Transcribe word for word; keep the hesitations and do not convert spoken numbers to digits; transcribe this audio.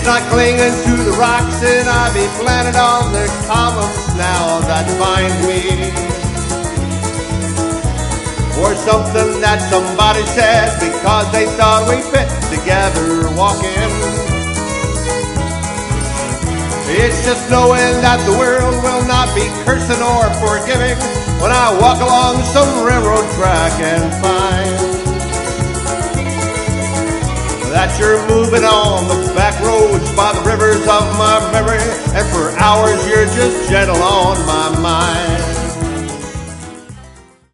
not clinging to the rocks, and I be planted on the columns now that bind me. Or something that somebody said because they thought we fit together walking. It's just knowing that the world will not be cursing or forgiving when I walk along some railroad track and find that you're moving on the back roads by the rivers of my memory, and for hours you're just gentle on my mind.